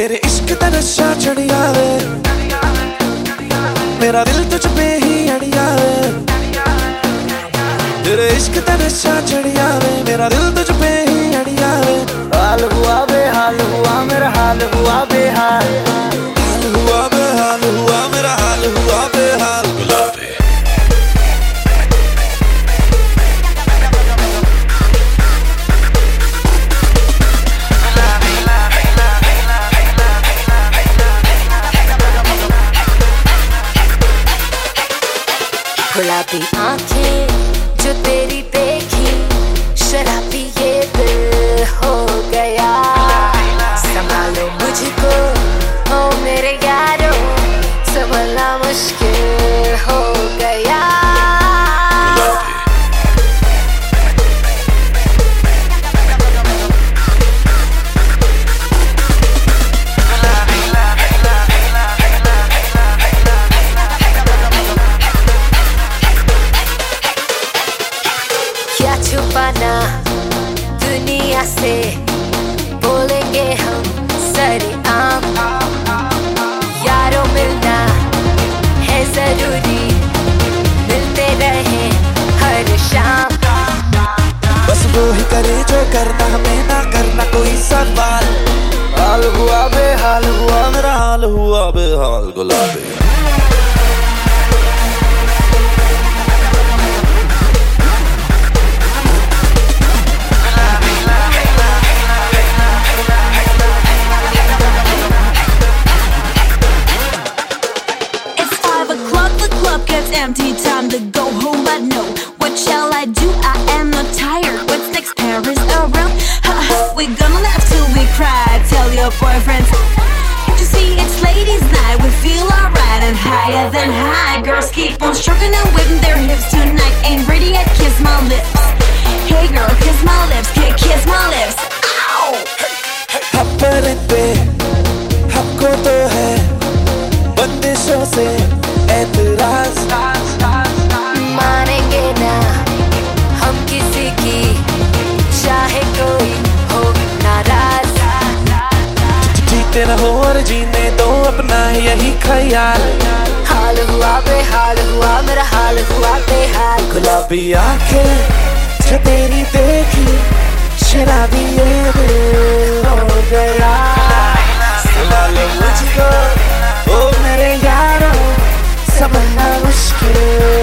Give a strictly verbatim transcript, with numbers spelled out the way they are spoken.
तेरे इश्क दा नशा चढ़िया वे, मेरा दिल तुझ पे ही अड़िया वे। तेरे इश्क दा नशा चढ़िया वे, मेरा दिल तुझ पे ही अड़िया वे। हाल हुआ बेहाल हुआ मेरा हाल हुआ बेहाल, हाल हुआ बेहाल हुआ मेरा हाल हुआ बेहाल। गुलाबी गुलाबी आंखें जो तेरी देखी, शराबी ये दिल हो गया। संभालो मुझको ओ मेरे यारो, संभलना मुश्किल हो गया। क्या छुपाना दुनिया से, बोलेंगे हम सरेआम। यारों मिलना है जरूरी, मिलते रहे हर शाम। बस वो ही करे जो करना, हमें ना करना कोई सवाल। हाल हुआ बेहाल हुआ मेरा हाल हुआ बेहाल। गुलाबी empty, time to go home, but no, what shall I do? I am not tired. What's next? Paris around? Ha, ha, we're gonna laugh till we cry. Tell your boyfriends, can't you see it's ladies' night? We feel alright and higher than high. Girls keep on stroking and waving their hips tonight. Ain't ready yet, kiss my lips. Hey girl, kiss my lips, kiss my lips. Ow! अपने पे हमको तो है बंदिशों से एतराज, मानेंगे ना हम किसी की, चाहे कोई हो नाराज। जीते रहो और जीने दो अपना यही ख्याल। हाल हुआ बेहाल हुआ मेरा हाल हुआ बेहाल। गुलाबी आंखें जो तेरी देखी, शराबी ये दिल हो गया। सुना लो मुझको ओ मेरे यारो, संभलना मुश्किल